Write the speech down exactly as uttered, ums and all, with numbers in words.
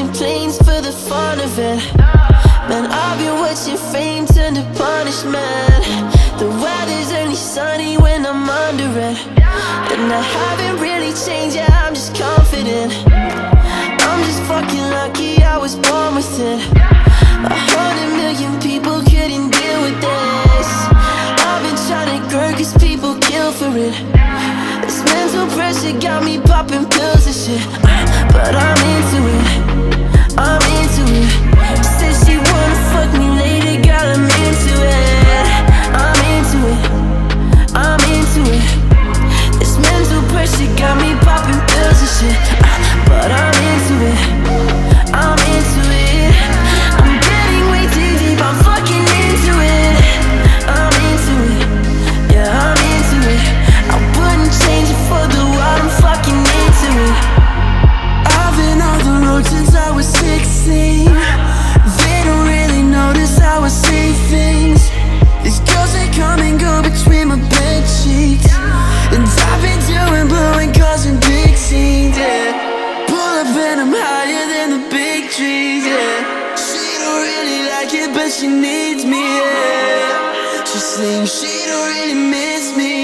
complaints for the fun of it. Man, I've been watching fame turn to punishment. The weather's only sunny when I'm under it, and I haven't really changed, yeah, I'm just confident. I'm just fucking lucky I was born with it. A hundred million people couldn't deal with this. I've been trying to grow cause people kill for it. This mental pressure got me popping pills and shit, but I'm into it, I'm into it. Said she wanna fuck me later, girl, I'm into it. I'm into it, I'm into it. This mental pressure got me popping pills and shit, but I'm into it, I'm into it. I'm getting way too deep, I'm fucking into it. I'm into it, yeah, I'm into it. I wouldn't change it for the world, I'm fucking into it. I've been on the road since I was sixteen. They don't really notice how I say things. These girls, they come and go between my bed sheets, and I've been doing blowing cars and big scenes, yeah. Pull up and I'm higher than the big trees, yeah. She don't really like it, but she needs me, yeah. She sings, she don't really miss me,